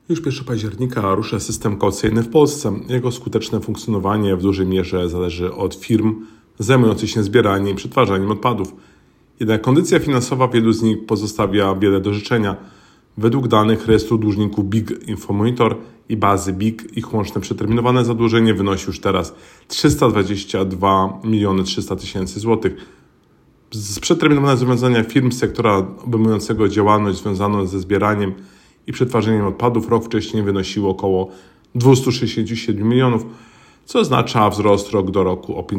Już 1 października rusza system kaucyjny w Polsce. Jego skuteczne funkcjonowanie w dużej mierze zależy od firm zajmujących się zbieraniem i przetwarzaniem odpadów. Jednak kondycja finansowa wielu z nich pozostawia wiele do życzenia. Według danych rejestru dłużników BIG Infomonitor i bazy BIG ich łączne przeterminowane zadłużenie wynosi już teraz 322 300 000 złotych. Przeterminowane zobowiązania firm z sektora obejmującego działalność związaną ze zbieraniem i przetwarzaniem odpadów rok wcześniej wynosiło około 267 milionów, co oznacza wzrost rok do roku o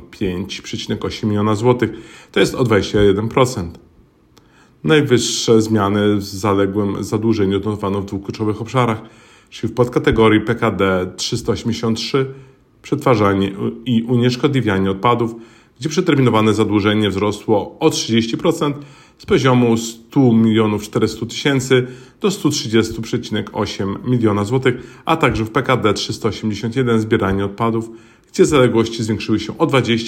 55,8 miliona złotych, to jest o 21%. Najwyższe zmiany w zaległym zadłużeniu odnotowano w dwóch kluczowych obszarach, czyli w podkategorii PKD 383 przetwarzanie i unieszkodliwianie odpadów, gdzie przeterminowane zadłużenie wzrosło o 30% z poziomu 100 400 000 do 130,8 miliona złotych, a także w PKD 381 zbieranie odpadów, gdzie zaległości zwiększyły się o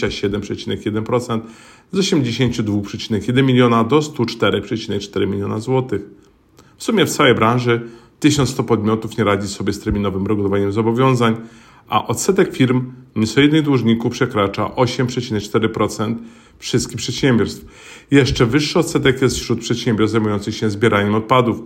27,1% z 82,1 miliona do 104,4 miliona złotych. W sumie w całej branży 1100 podmiotów nie radzi sobie z terminowym regulowaniem zobowiązań, a odsetek firm niesolidnych dłużników przekracza 8,4% wszystkich przedsiębiorstw. Jeszcze wyższy odsetek jest wśród przedsiębiorstw zajmujących się zbieraniem odpadów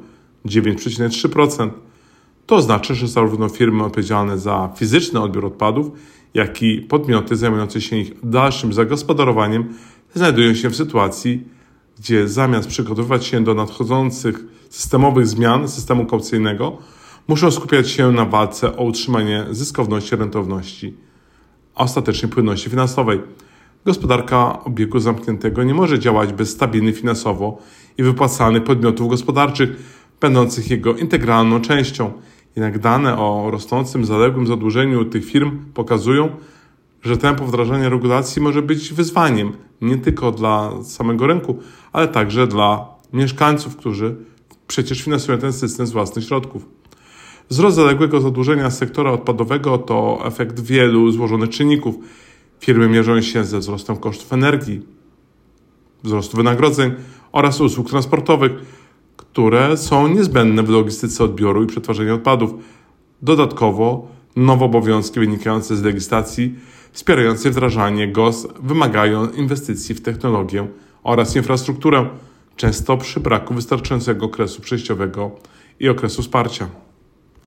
9,3%. To oznacza, że zarówno firmy odpowiedzialne za fizyczny odbiór odpadów, jak i podmioty zajmujące się ich dalszym zagospodarowaniem znajdują się w sytuacji, gdzie zamiast przygotowywać się do nadchodzących systemowych zmian systemu kaucyjnego, muszą skupiać się na walce o utrzymanie zyskowności, rentowności, a ostatecznie płynności finansowej. Gospodarka obiegu zamkniętego nie może działać bez stabilnych finansowo i wypłacalnych podmiotów gospodarczych, będących jego integralną częścią. Jednak dane o rosnącym zaległym zadłużeniu tych firm pokazują, że tempo wdrażania regulacji może być wyzwaniem nie tylko dla samego rynku, ale także dla mieszkańców, którzy przecież finansują ten system z własnych środków. Wzrost zaległego zadłużenia sektora odpadowego to efekt wielu złożonych czynników. Firmy mierzą się ze wzrostem kosztów energii, wzrostu wynagrodzeń oraz usług transportowych, które są niezbędne w logistyce odbioru i przetwarzania odpadów. Dodatkowo nowe obowiązki wynikające z legislacji wspierającej wdrażanie GOS wymagają inwestycji w technologię oraz infrastrukturę, często przy braku wystarczającego okresu przejściowego i okresu wsparcia.